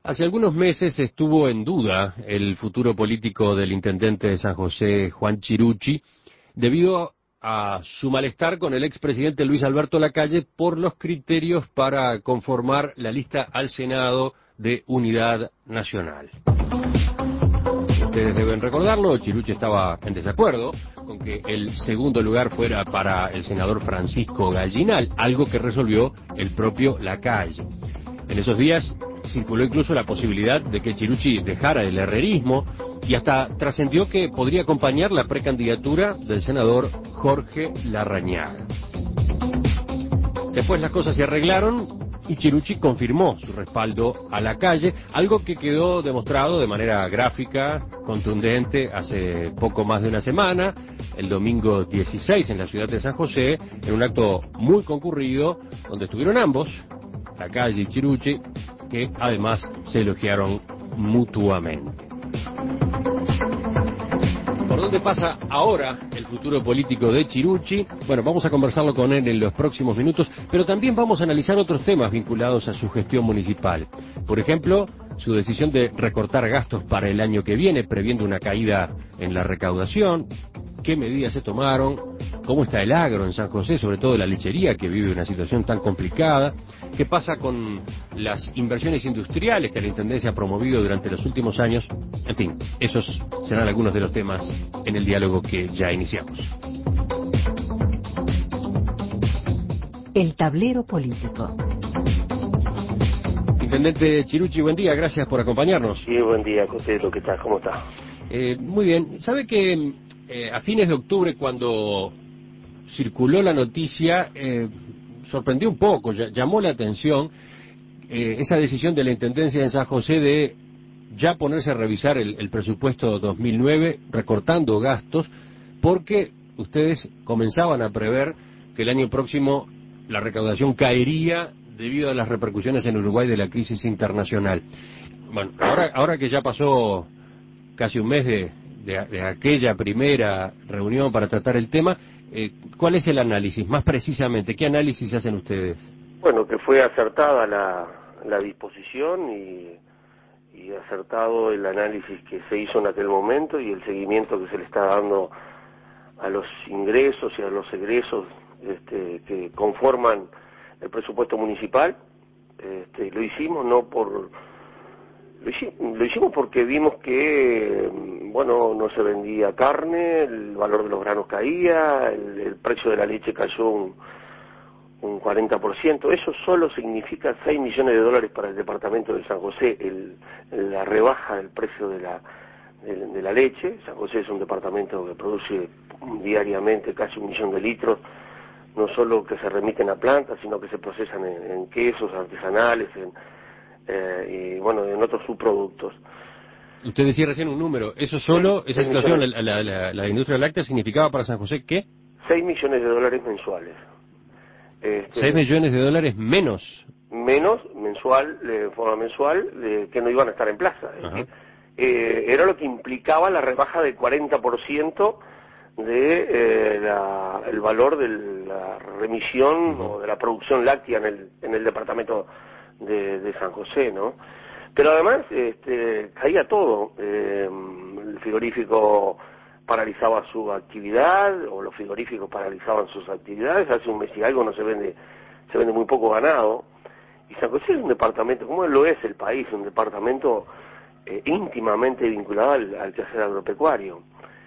Hace algunos meses estuvo en duda el futuro político del intendente de San José, Juan Chirucci, debido a su malestar con el expresidente Luis Alberto Lacalle por los criterios para conformar la lista al Senado de Unidad Nacional. Ustedes deben recordarlo, Chirucci estaba en desacuerdo con que el segundo lugar fuera para el senador Francisco Gallinal, algo que resolvió el propio Lacalle. En esos días circuló incluso la posibilidad de que Chirucci dejara el herrerismo y hasta trascendió que podría acompañar la precandidatura del senador Jorge Larrañaga. Después las cosas se arreglaron y Chirucci confirmó su respaldo a Lacalle, algo que quedó demostrado de manera gráfica, contundente, hace poco más de una semana, el domingo 16 en la ciudad de San José, en un acto muy concurrido, donde estuvieron ambos, Lacalle y Chirucci, que además se elogiaron mutuamente. ¿Por dónde pasa ahora el futuro político de Chirucci? Bueno, vamos a conversarlo con él en los próximos minutos, pero también vamos a analizar otros temas vinculados a su gestión municipal. Por ejemplo, su decisión de recortar gastos para el año que viene, previendo una caída en la recaudación. ¿Qué medidas se tomaron? ¿Cómo está el agro en San José, sobre todo la lechería, que vive una situación tan complicada? ¿Qué pasa con las inversiones industriales que la Intendencia ha promovido durante los últimos años? En fin, esos serán algunos de los temas en el diálogo que ya iniciamos. El tablero político. Intendente Chirucci, buen día, gracias por acompañarnos. Sí, buen día, Cotelo, ¿qué tal? ¿Cómo está? Muy bien, ¿sabe que a fines de octubre, cuando circuló la noticia, sorprendió un poco, llamó la atención esa decisión de la Intendencia de San José de ya ponerse a revisar el presupuesto 2009, recortando gastos, porque ustedes comenzaban a prever que el año próximo la recaudación caería debido a las repercusiones en Uruguay de la crisis internacional. Bueno, ahora que ya pasó casi un mes de aquella primera reunión para tratar el tema, ¿cuál es el análisis? Más precisamente, ¿qué análisis hacen ustedes? Bueno, que fue acertada la disposición y acertado el análisis que se hizo en aquel momento y el seguimiento que se le está dando a los ingresos y a los egresos que conforman el presupuesto municipal. Lo hicimos lo hicimos porque vimos que, bueno, no se vendía carne, el valor de los granos caía, el precio de la leche cayó un 40%. Eso solo significa 6 millones de dólares para el departamento de San José, la rebaja del precio de la leche. San José es un departamento que produce diariamente casi 1 millón de litros, no solo que se remiten a plantas, sino que se procesan en quesos artesanales, y bueno, en otros subproductos. Usted decía recién un número, eso solo, sí, esa situación, la industria láctea significaba para San José, ¿qué? 6 millones de dólares mensuales. 6 millones de dólares menos. Menos mensual, de forma mensual, que no iban a estar en plaza. Es decir, era lo que implicaba la rebaja del 40% de el valor de la remisión o de la producción láctea en el departamento de San José, ¿no? Pero además caía todo. El frigorífico paralizaba su actividad, o los frigoríficos paralizaban sus actividades. Hace un mes y algo se vende muy poco ganado. Y San José es un departamento, como lo es el país, un departamento íntimamente vinculado al quehacer agropecuario.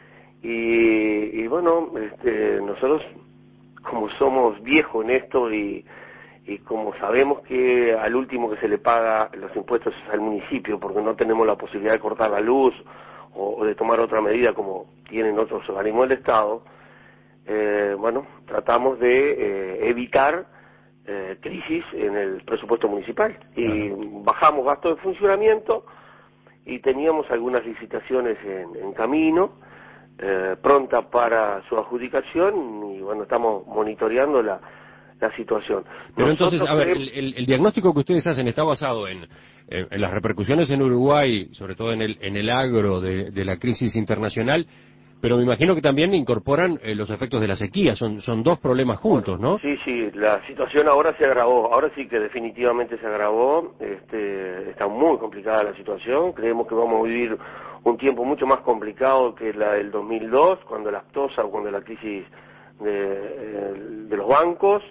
Y bueno, nosotros, como somos viejos en esto y como sabemos que al último que se le paga los impuestos es al municipio, porque no tenemos la posibilidad de cortar la luz o de tomar otra medida como tienen otros organismos del Estado, bueno, tratamos de evitar crisis en el presupuesto municipal y bajamos gastos de funcionamiento y teníamos algunas licitaciones en camino, pronta para su adjudicación, y bueno, estamos monitoreando la situación. Pero entonces, a ver, el diagnóstico que ustedes hacen está basado en las repercusiones en Uruguay, sobre todo en el agro de la crisis internacional, Pero me imagino que también incorporan los efectos de la sequía, son dos problemas juntos, ¿no? Sí, sí, la situación ahora se agravó, ahora sí que definitivamente se agravó, está muy complicada la situación, creemos que vamos a vivir un tiempo mucho más complicado que la del 2002, cuando la aftosa o cuando la crisis de los bancos.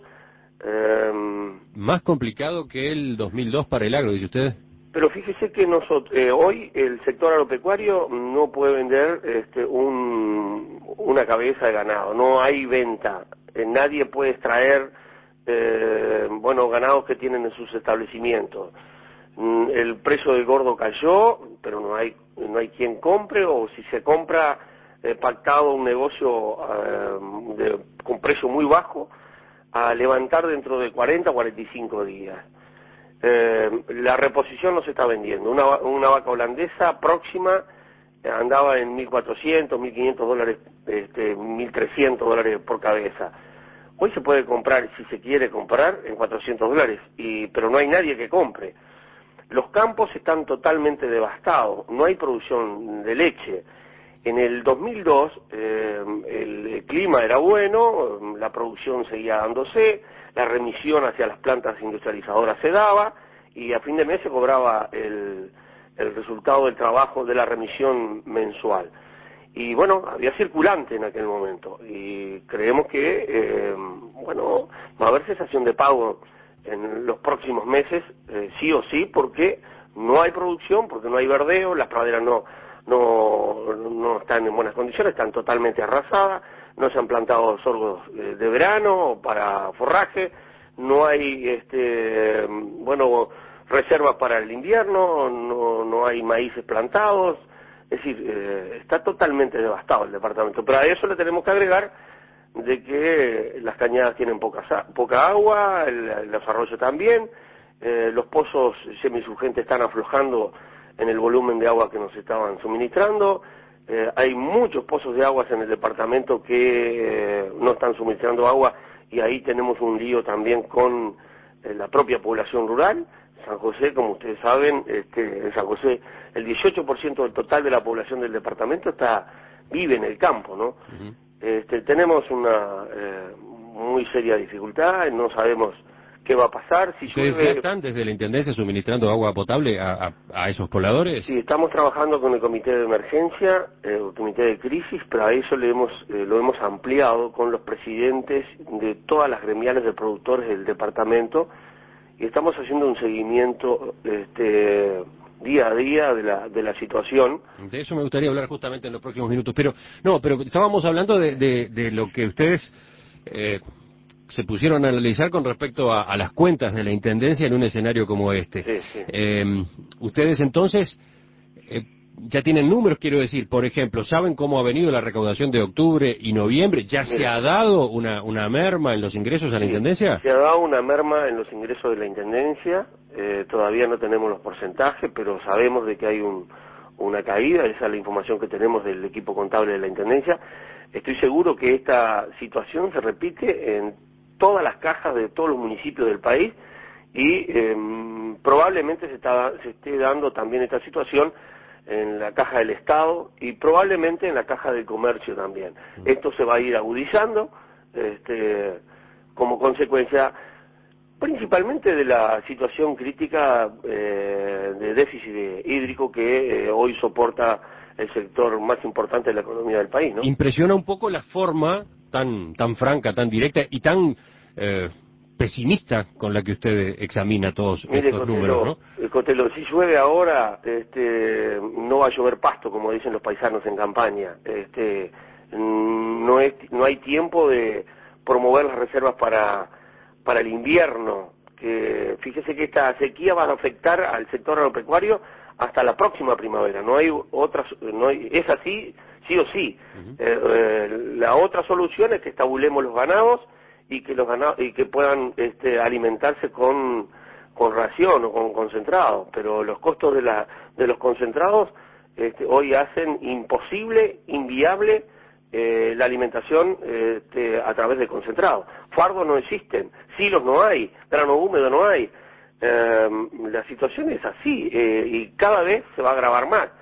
Más complicado que el 2002 para el agro, dice usted. Pero fíjese que nosotros hoy el sector agropecuario no puede vender una cabeza de ganado, no hay venta, nadie puede extraer ganados que tienen en sus establecimientos. El precio del gordo cayó, pero no hay quien compre, o si se compra pactado un negocio con precio muy bajo a levantar dentro de 40 o 45 días. La reposición no se está vendiendo. Una vaca holandesa próxima andaba en $1.400, $1.500, $1.300 por cabeza. Hoy se puede comprar, si se quiere comprar, en $400, pero no hay nadie que compre. Los campos están totalmente devastados, no hay producción de leche. En el 2002 el clima era bueno, la producción seguía dándose, la remisión hacia las plantas industrializadoras se daba y a fin de mes se cobraba el resultado del trabajo de la remisión mensual. Y bueno, había circulante en aquel momento y creemos que va a haber cesación de pago en los próximos meses, sí o sí, porque no hay producción, porque no hay verdeo, las praderas no están en buenas condiciones, están totalmente arrasadas, no se han plantado sorgos de verano para forraje, no hay reservas para el invierno, no hay maíces plantados, es decir, está totalmente devastado el departamento. Pero a eso le tenemos que agregar de que las cañadas tienen poca agua, los arroyos también, los pozos semisurgentes están aflojando en el volumen de agua que nos estaban suministrando, hay muchos pozos de aguas en el departamento que no están suministrando agua y ahí tenemos un lío también con la propia población rural. San José, como ustedes saben, en San José el 18% del total de la población del departamento vive en el campo, ¿no? Uh-huh. Tenemos una muy seria dificultad, no sabemos qué va a pasar. Si ¿Ustedes llueve, ya están desde la Intendencia suministrando agua potable a esos pobladores? Sí, estamos trabajando con el comité de emergencia, el comité de crisis, pero a eso lo hemos ampliado con los presidentes de todas las gremiales de productores del departamento y estamos haciendo un seguimiento día a día de la situación. De eso me gustaría hablar justamente en los próximos minutos, pero estábamos hablando de lo que ustedes se pusieron a analizar con respecto a las cuentas de la Intendencia en un escenario como este. Sí, sí. Ustedes entonces ya tienen números, quiero decir, por ejemplo, ¿saben cómo ha venido la recaudación de octubre y noviembre? ¿Ya se ha dado una merma en los ingresos a la Intendencia? Se ha dado una merma en los ingresos de la Intendencia, todavía no tenemos los porcentajes, pero sabemos de que hay una caída, esa es la información que tenemos del equipo contable de la Intendencia. Estoy seguro que esta situación se repite en todas las cajas de todos los municipios del país y probablemente se esté dando también esta situación en la caja del Estado y probablemente en la caja del comercio también. Esto se va a ir agudizando como consecuencia principalmente de la situación crítica de déficit hídrico que hoy soporta el sector más importante de la economía del país, ¿no? Impresiona un poco la forma tan franca, tan directa y tan pesimista con la que usted examina todos estos números, ¿no? Cotelo, si llueve ahora, no va a llover pasto, como dicen los paisanos en campaña. No hay tiempo de promover las reservas para el invierno. Que fíjese que esta sequía va a afectar al sector agropecuario hasta la próxima primavera. Es así, sí o sí. Uh-huh. La otra solución es que estabulemos los ganados y que puedan alimentarse con ración o con concentrado, pero los costos de los concentrados hoy hacen imposible, inviable la alimentación a través de concentrado. Fardos no existen, silos no hay, grano húmedo no hay. La situación es así y cada vez se va a agravar más.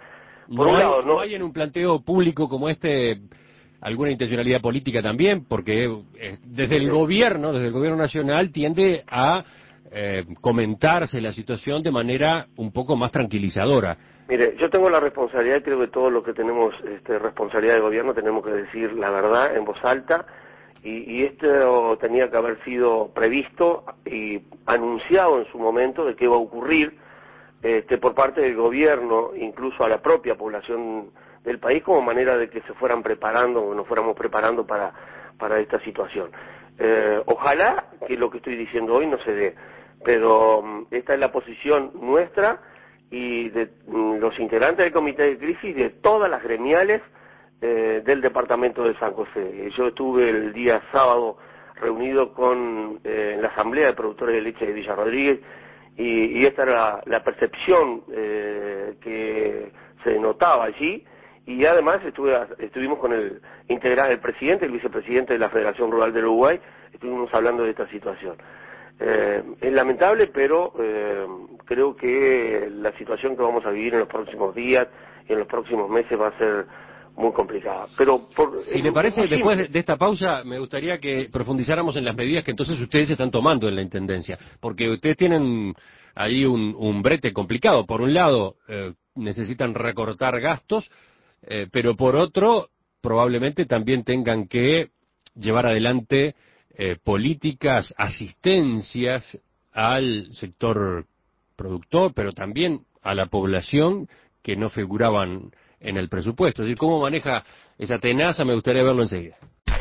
Por un lado, ¿No hay en un planteo público como este alguna intencionalidad política también? Porque desde el gobierno nacional tiende a comentarse la situación de manera un poco más tranquilizadora. Mire, yo tengo la responsabilidad, creo que todos los que tenemos responsabilidad de gobierno tenemos que decir la verdad en voz alta, y esto tenía que haber sido previsto y anunciado en su momento de qué va a ocurrir por parte del gobierno, incluso a la propia población del país, como manera de que se fueran preparando o nos fuéramos preparando para esta situación. Ojalá que lo que estoy diciendo hoy no se dé, pero esta es la posición nuestra y de los integrantes del comité de crisis, de todas las gremiales del departamento de San José. Yo estuve el día sábado reunido con la asamblea de productores de leche de Villa Rodríguez, y esta era la percepción que se notaba allí, y además estuvimos con el presidente, el vicepresidente de la Federación Rural del Uruguay, estuvimos hablando de esta situación. Es lamentable, pero creo que la situación que vamos a vivir en los próximos días y en los próximos meses va a ser muy complicada. Pero si le parece, después de esta pausa, me gustaría que profundizáramos en las medidas que entonces ustedes están tomando en la Intendencia, porque ustedes tienen ahí un brete complicado. Por un lado, necesitan recortar gastos, pero por otro, probablemente también tengan que llevar adelante políticas, asistencias al sector productor, pero también a la población que no figuraban en el presupuesto. Es decir, ¿cómo maneja esa tenaza? Me gustaría verlo enseguida.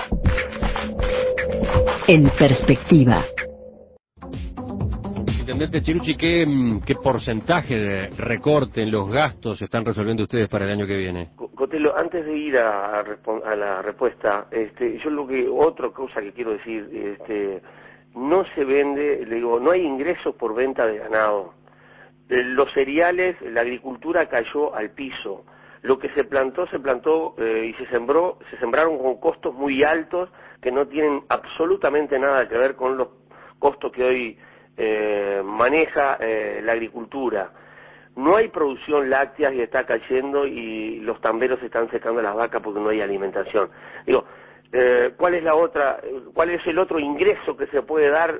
En perspectiva. Intendente Chirucci, ¿qué porcentaje de recorte en los gastos están resolviendo ustedes para el año que viene? Cotelo, antes de ir a la respuesta, otra cosa que quiero decir, no se vende, le digo, no hay ingresos por venta de ganado. Los cereales, la agricultura cayó al piso. Lo que se plantó y se sembraron con costos muy altos que no tienen absolutamente nada que ver con los costos que hoy maneja la agricultura. No hay producción láctea y está cayendo, y los tamberos están secando las vacas porque no hay alimentación. Digo, ¿cuál es el otro ingreso que se puede dar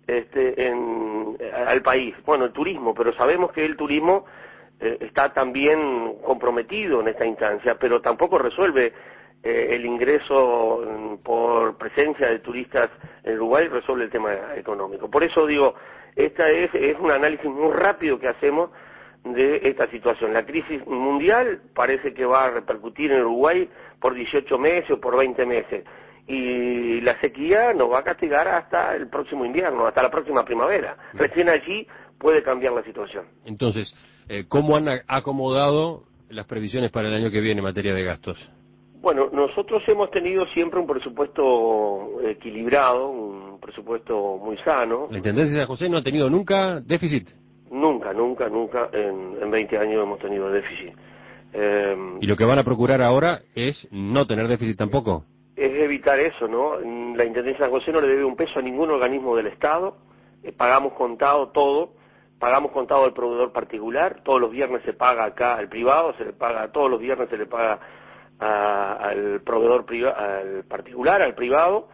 al país? Bueno, el turismo, pero sabemos que el turismo está también comprometido en esta instancia, pero tampoco resuelve el ingreso por presencia de turistas en Uruguay, resuelve el tema económico. Por eso digo, esta es un análisis muy rápido que hacemos de esta situación. La crisis mundial parece que va a repercutir en Uruguay por 18 meses o por 20 meses, y la sequía nos va a castigar hasta el próximo invierno, hasta la próxima primavera. Recién allí puede cambiar la situación. Entonces, ¿cómo han acomodado las previsiones para el año que viene en materia de gastos? Bueno, nosotros hemos tenido siempre un presupuesto equilibrado, un presupuesto muy sano. ¿La Intendencia de San José no ha tenido nunca déficit? Nunca, en 20 años hemos tenido déficit. ¿Y lo que van a procurar ahora es no tener déficit tampoco? Es evitar eso, ¿no? La Intendencia de San José no le debe un peso a ningún organismo del Estado, pagamos contado todo, pagamos contado al proveedor particular, todos los viernes se paga acá al privado, todos los viernes se le paga al proveedor al particular, al privado.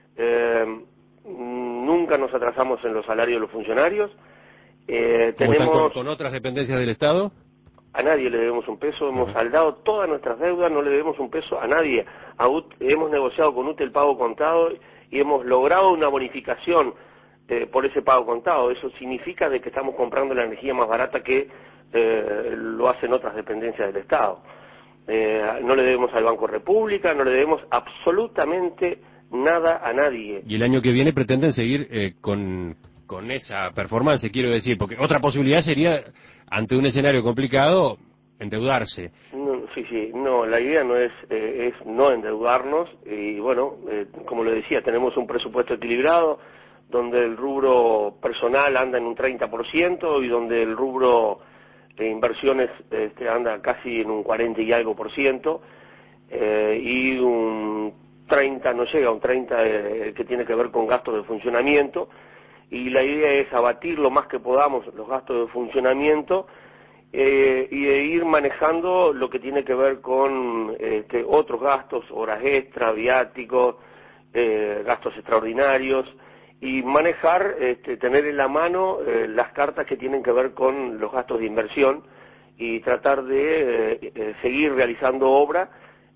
Nunca nos atrasamos en los salarios de los funcionarios. ¿Cómo están con otras dependencias del Estado? A nadie le debemos un peso, hemos saldado todas nuestras deudas, no le debemos un peso a nadie. Hemos negociado con UTE el pago contado y hemos logrado una bonificación por ese pago contado. Eso significa de que estamos comprando la energía más barata que lo hacen otras dependencias del Estado. No le debemos al Banco República, no le debemos absolutamente nada a nadie. ¿Y el año que viene pretenden seguir con esa performance, quiero decir? Porque otra posibilidad sería, ante un escenario complicado, endeudarse. No, la idea no es no endeudarnos, y bueno, como le decía, tenemos un presupuesto equilibrado, donde el rubro personal anda en un 30% y donde el rubro de inversiones anda casi en un 40 y algo por ciento, y un 30, no llega a un 30 que tiene que ver con gastos de funcionamiento, y la idea es abatir lo más que podamos los gastos de funcionamiento y de ir manejando lo que tiene que ver con otros gastos, horas extra, viáticos, gastos extraordinarios, y manejar, tener en la mano las cartas que tienen que ver con los gastos de inversión y tratar de seguir realizando obra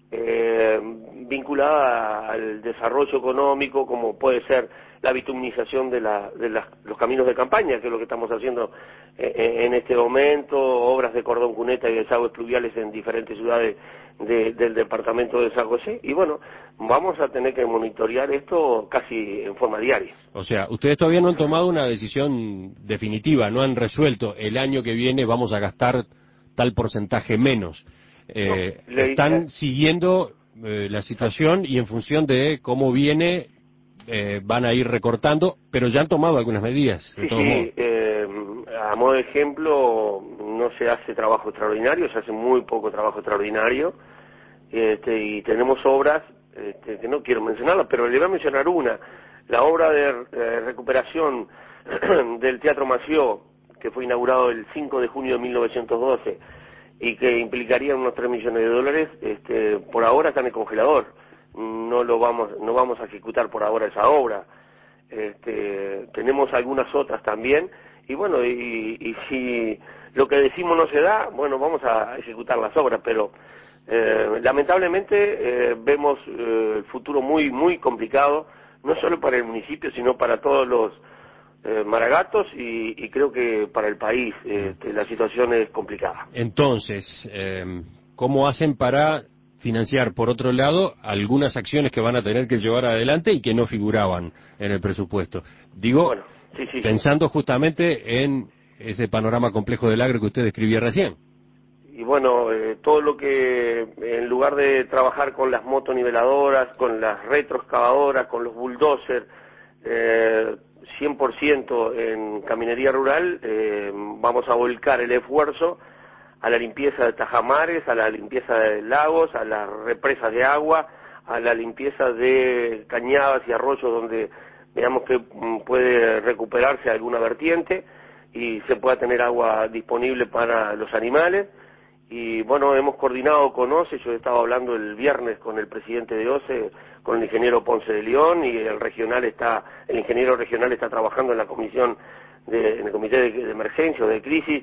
vinculada al desarrollo económico, como puede ser la bitumización de los caminos de campaña, que es lo que estamos haciendo en este momento, obras de cordón cuneta y desagües pluviales en diferentes ciudades del departamento de San José, y bueno, vamos a tener que monitorear esto casi en forma diaria. O sea, ustedes todavía no han tomado una decisión definitiva, no han resuelto el año que viene vamos a gastar tal porcentaje menos. Están siguiendo la situación y en función de cómo viene van a ir recortando, pero ya han tomado algunas medidas. De todos modos. A modo de ejemplo, no se hace trabajo extraordinario, se hace muy poco trabajo extraordinario, y tenemos obras que no quiero mencionarlas, pero le voy a mencionar una, la obra de recuperación del Teatro Mació, que fue inaugurado el 5 de junio de 1912, y que implicaría unos 3 millones de dólares, por ahora está en el congelador, no vamos a ejecutar por ahora esa obra. Tenemos algunas otras también, y bueno, y si lo que decimos no se da, bueno, vamos a ejecutar las obras, pero lamentablemente vemos el futuro muy, muy complicado, no solo para el municipio, sino para todos los maragatos y creo que para el país la situación es complicada. Entonces, ¿cómo hacen para financiar, por otro lado, algunas acciones que van a tener que llevar adelante y que no figuraban en el presupuesto? Digo, bueno, sí. Pensando justamente en ese panorama complejo del agro que usted describía recién. Y bueno, todo lo que, en lugar de trabajar con las motoniveladoras, con las retroexcavadoras, con los bulldozers, 100% en caminería rural, vamos a volcar el esfuerzo a la limpieza de tajamares, a la limpieza de lagos, a las represas de agua, a la limpieza de cañadas y arroyos donde veamos que puede recuperarse alguna vertiente y se pueda tener agua disponible para los animales. Y bueno, hemos coordinado con OCE, yo estaba hablando el viernes con el presidente de OCE, con el ingeniero Ponce de León, y el ingeniero regional está trabajando en la comisión, en el comité de emergencia o de crisis,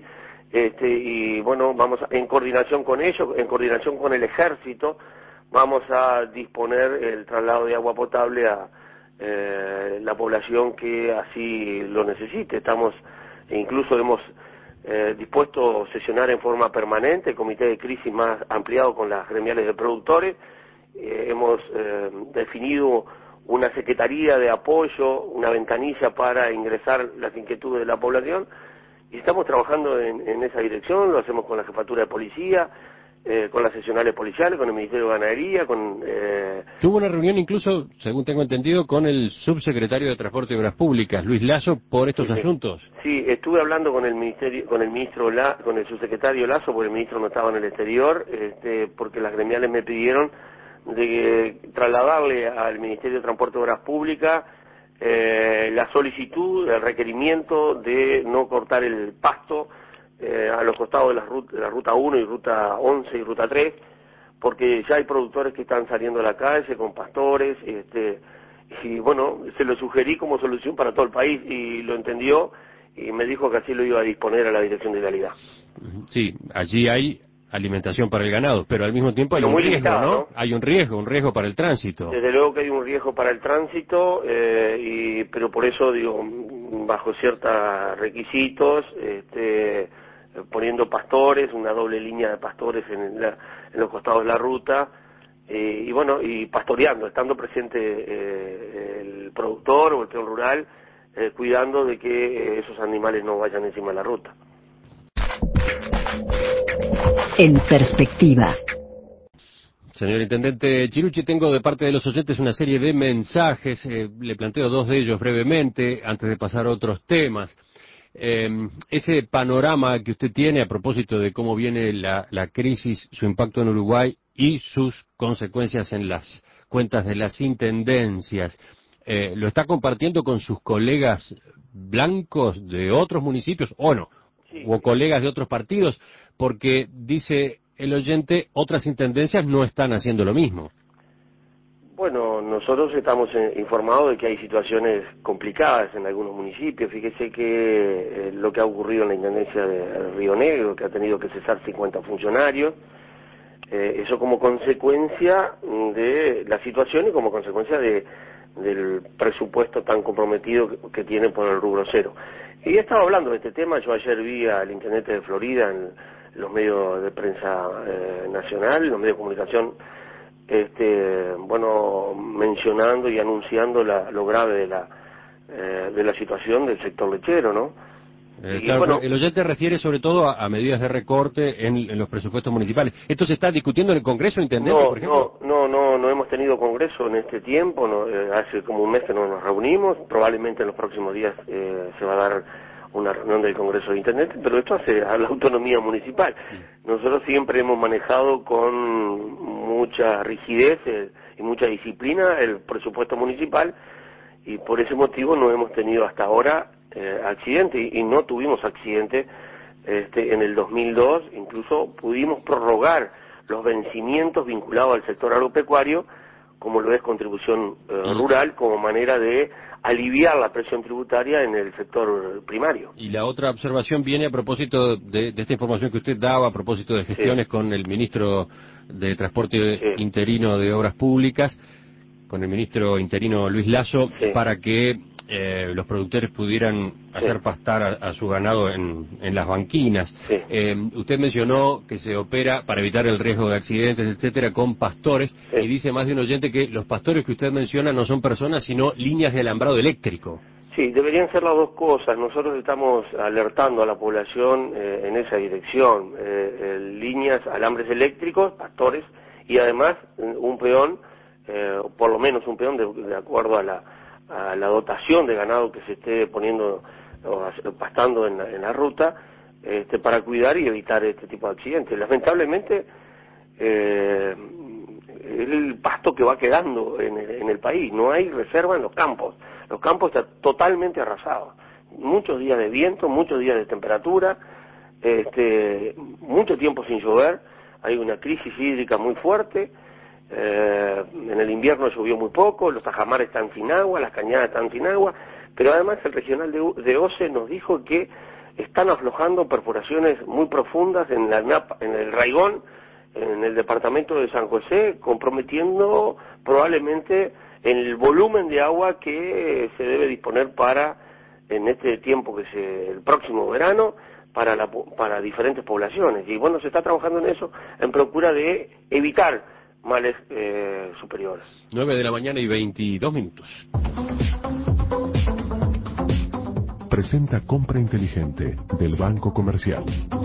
y bueno, en coordinación con ellos, en coordinación con el ejército, vamos a disponer el traslado de agua potable a la población que así lo necesite. Incluso hemos dispuesto a sesionar en forma permanente el comité de crisis más ampliado con las gremiales de productores. Hemos definido una secretaría de apoyo, una ventanilla para ingresar las inquietudes de la población, y estamos trabajando en esa dirección. Lo hacemos con la jefatura de policía, con las seccionales policiales, con el Ministerio de Ganadería, Tuvo una reunión incluso, según tengo entendido, con el subsecretario de Transporte y Obras Públicas, Luis Lasso, por estos asuntos. Sí, estuve hablando con el subsecretario Lasso, porque el ministro no estaba en el exterior, porque las gremiales me pidieron de trasladarle al Ministerio de Transporte y Obras Públicas la solicitud, el requerimiento de no cortar el pasto a los costados de la ruta 1 y ruta 11 y ruta 3, porque ya hay productores que están saliendo a la calle con pastores, y bueno, se lo sugerí como solución para todo el país y lo entendió y me dijo que así lo iba a disponer a la Dirección de Vialidad. Sí, allí hay alimentación para el ganado, pero al mismo tiempo hay un riesgo, limitado, ¿no? Hay un riesgo para el tránsito. Desde luego que hay un riesgo para el tránsito, pero por eso digo, bajo ciertos requisitos, poniendo pastores, una doble línea de pastores en los costados de la ruta, y bueno, y pastoreando, estando presente el productor o el peón rural, cuidando de que esos animales no vayan encima de la ruta. En perspectiva. Señor Intendente Chirucci, tengo de parte de los oyentes una serie de mensajes, le planteo dos de ellos brevemente, antes de pasar a otros temas. Ese panorama que usted tiene a propósito de cómo viene la crisis, su impacto en Uruguay y sus consecuencias en las cuentas de las intendencias, ¿lo está compartiendo con sus colegas blancos de otros municipios o no? o colegas de otros partidos, porque dice el oyente, otras intendencias no están haciendo lo mismo. Bueno, nosotros estamos informados de que hay situaciones complicadas en algunos municipios. Fíjese que lo que ha ocurrido en la Intendencia de Río Negro, que ha tenido que cesar 50 funcionarios, eso como consecuencia de la situación y como consecuencia del presupuesto tan comprometido que tiene por el rubro cero. Y he estado hablando de este tema, yo ayer vi al intendente de Florida en los medios de prensa nacional, en los medios de comunicación, bueno, mencionando y anunciando lo grave de la situación del sector lechero, ¿no? Claro, bueno, el oyente refiere sobre todo a medidas de recorte en los presupuestos municipales. ¿Esto se está discutiendo en el Congreso, intendente, por ejemplo? No hemos tenido Congreso en este tiempo, hace como un mes que no nos reunimos, probablemente en los próximos días se va a dar una reunión del Congreso de Intendentes, pero esto hace a la autonomía municipal. Nosotros siempre hemos manejado con mucha rigidez y mucha disciplina el presupuesto municipal, y por ese motivo no hemos tenido hasta ahora accidente, y no tuvimos accidente en el 2002, incluso pudimos prorrogar los vencimientos vinculados al sector agropecuario, como lo es contribución rural, como manera de aliviar la presión tributaria en el sector primario. Y la otra observación viene a propósito de esta información que usted daba, a propósito de gestiones con el ministro de Transporte interino de Obras Públicas, con el ministro interino Luis Lasso, para que los productores pudieran hacer pastar a su ganado en las banquinas. Usted mencionó que se opera para evitar el riesgo de accidentes, etcétera, con pastores, y dice más de un oyente que los pastores que usted menciona no son personas, sino líneas de alambrado eléctrico. Sí, deberían ser las dos cosas. Nosotros estamos alertando a la población en esa dirección. Líneas, alambres eléctricos, pastores, y además un peón, por lo menos un peón de acuerdo a la dotación de ganado que se esté poniendo o pastando en la ruta, para cuidar y evitar este tipo de accidentes. Lamentablemente, el pasto que va quedando en el país, no hay reserva en los campos están totalmente arrasados, muchos días de viento, muchos días de temperatura, mucho tiempo sin llover, hay una crisis hídrica muy fuerte. En el invierno llovió muy poco, los tajamares están sin agua, las cañadas están sin agua, pero además el regional de OCE nos dijo que están aflojando perforaciones muy profundas en el Raigón, en el departamento de San José, comprometiendo probablemente el volumen de agua que se debe disponer en este tiempo el próximo verano, para diferentes poblaciones. Y bueno, se está trabajando en eso, en procura de evitar males superiores. 9:22 a.m. Presenta Compra Inteligente del Banco Comercial.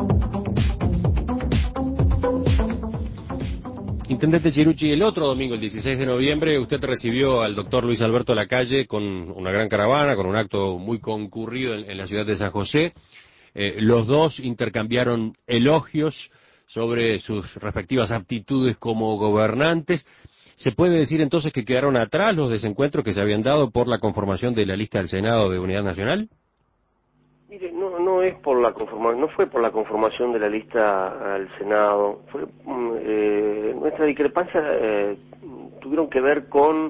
Intendente Chirucci, el otro domingo, el 16 de noviembre, usted recibió al doctor Luis Alberto Lacalle con una gran caravana, con un acto muy concurrido en la ciudad de San José. Los dos intercambiaron elogios sobre sus respectivas aptitudes como gobernantes. ¿Se puede decir entonces que quedaron atrás los desencuentros que se habían dado por la conformación de la lista del Senado de Unidad Nacional? Mire, no es por la conformación, no fue por la conformación de la lista al Senado, fue nuestra discrepancia tuvieron que ver con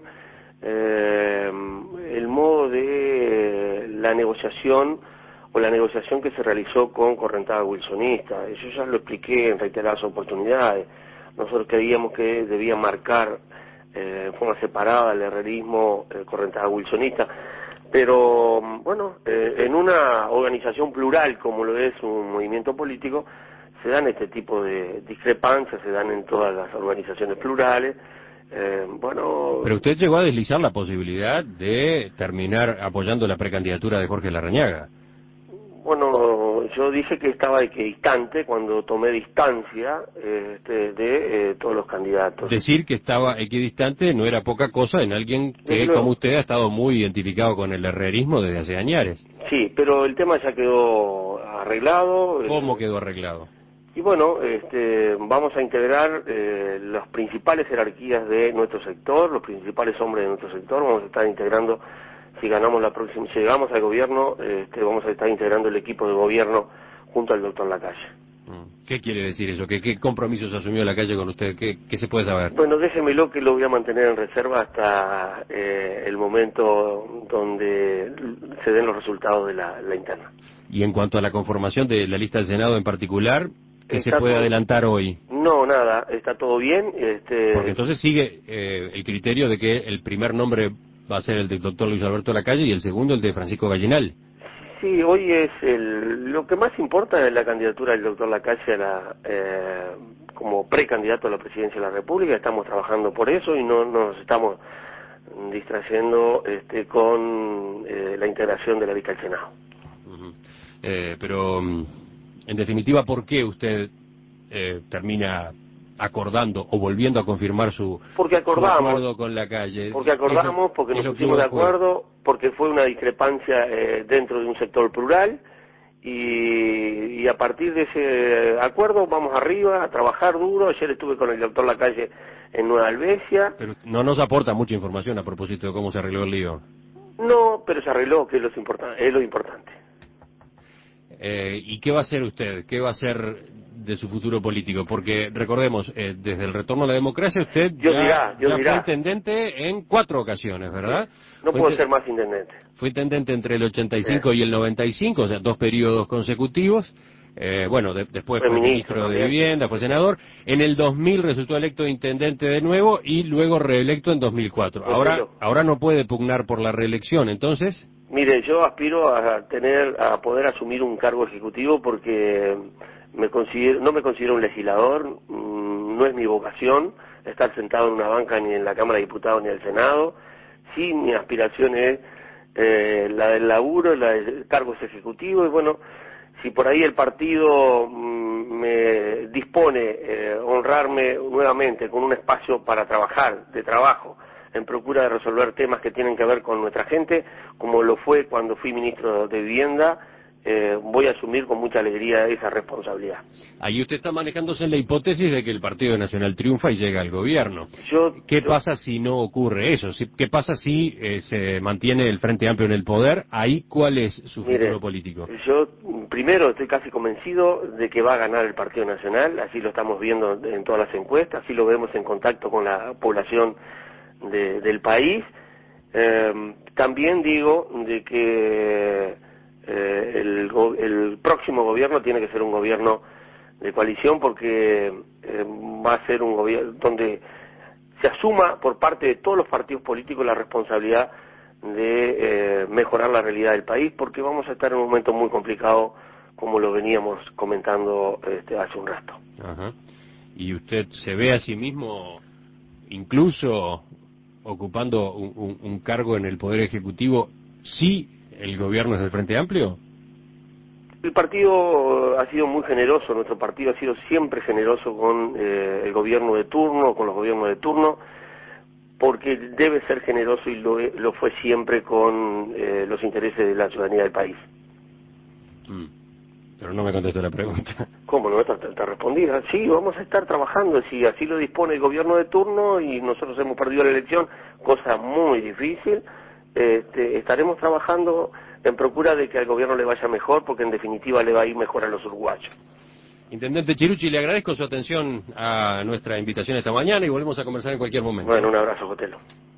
el modo de la negociación o la negociación que se realizó con Correntada Wilsonista. Yo ya lo expliqué en reiteradas oportunidades. Nosotros creíamos que debía marcar en forma separada el herrerismo Correntada Wilsonista. Pero, bueno, en una organización plural como lo es un movimiento político, se dan este tipo de discrepancias, se dan en todas las organizaciones plurales. Pero usted llegó a deslizar la posibilidad de terminar apoyando la precandidatura de Jorge Larrañaga. Bueno, yo dije que estaba equidistante cuando tomé distancia de todos los candidatos. Decir que estaba equidistante no era poca cosa en alguien que, como usted, ha estado muy identificado con el herrerismo desde hace años. Sí, pero el tema ya quedó arreglado. ¿Cómo quedó arreglado? Y bueno, vamos a integrar las principales jerarquías de nuestro sector, los principales hombres de nuestro sector, vamos a estar integrando. Si llegamos al gobierno, vamos a estar integrando el equipo de gobierno junto al doctor Lacalle. ¿Qué quiere decir eso? ¿Qué compromisos asumió Lacalle con usted? ¿Qué se puede saber? Bueno, déjemelo que lo voy a mantener en reserva hasta el momento donde se den los resultados de la interna. Y en cuanto a la conformación de la lista del Senado en particular, ¿qué se Está puede todo- adelantar hoy? No, nada, está todo bien. Porque entonces sigue el criterio de que el primer nombre va a ser el del doctor Luis Alberto Lacalle y el segundo el de Francisco Gallinal. Sí, hoy es lo que más importa es la candidatura del doctor Lacalle como precandidato a la presidencia de la República. Estamos trabajando por eso y no nos estamos distrayendo con la integración de la lista al Senado. Pero, en definitiva, ¿por qué usted termina acordando o volviendo a confirmar su acuerdo con Lacalle? Porque acordamos, porque nos pusimos de acuerdo, porque fue una discrepancia dentro de un sector plural y a partir de ese acuerdo vamos arriba a trabajar duro. Ayer estuve con el doctor Lacalle en Nueva Albesia. Pero no nos aporta mucha información a propósito de cómo se arregló el lío. No, pero se arregló, que es lo importante. ¿Y qué va a hacer usted? ¿Qué va a hacer de su futuro político? Porque recordemos, desde el retorno a la democracia usted ya fue intendente en 4 ocasiones, ¿verdad? No puedo ser más intendente. Fue intendente entre el 85 y el 95, o sea, 2 periodos consecutivos. Después fue ministro de Vivienda, fue senador. En el 2000 resultó electo intendente de nuevo y luego reelecto en 2004. Ahora no puede pugnar por la reelección, entonces... Mire, yo aspiro a poder asumir un cargo ejecutivo porque no me considero un legislador, no es mi vocación estar sentado en una banca ni en la Cámara de Diputados ni en el Senado. Sí, mi aspiración es la del laburo, la de cargos ejecutivos, y bueno, si por ahí el partido me dispone honrarme nuevamente con un espacio para trabajar, de trabajo, en procura de resolver temas que tienen que ver con nuestra gente, como lo fue cuando fui ministro de Vivienda, voy a asumir con mucha alegría esa responsabilidad. Ahí usted está manejándose en la hipótesis de que el Partido Nacional triunfa y llega al gobierno. ¿Qué pasa si no ocurre eso? ¿Qué pasa si se mantiene el Frente Amplio en el poder? Ahí, ¿cuál es su futuro político? Yo, primero, estoy casi convencido de que va a ganar el Partido Nacional, así lo estamos viendo en todas las encuestas, así lo vemos en contacto con la población del país. También digo de que el próximo gobierno tiene que ser un gobierno de coalición porque va a ser un gobierno donde se asuma por parte de todos los partidos políticos la responsabilidad de mejorar la realidad del país, porque vamos a estar en un momento muy complicado como lo veníamos comentando hace un rato. Ajá. ¿Y usted se ve a sí mismo incluso ocupando un cargo en el Poder Ejecutivo si el gobierno es del Frente Amplio? El partido ha sido muy generoso, nuestro partido ha sido siempre generoso con el gobierno de turno, con los gobiernos de turno, porque debe ser generoso y lo fue siempre con los intereses de la ciudadanía del país. Pero no me contestó la pregunta. ¿Cómo no? Está respondida. Sí, vamos a estar trabajando, si así lo dispone el gobierno de turno y nosotros hemos perdido la elección, cosa muy difícil, estaremos trabajando en procura de que al gobierno le vaya mejor, porque en definitiva le va a ir mejor a los uruguayos. Intendente Chirucci, le agradezco su atención a nuestra invitación esta mañana y volvemos a conversar en cualquier momento. Bueno, un abrazo, Jotelo.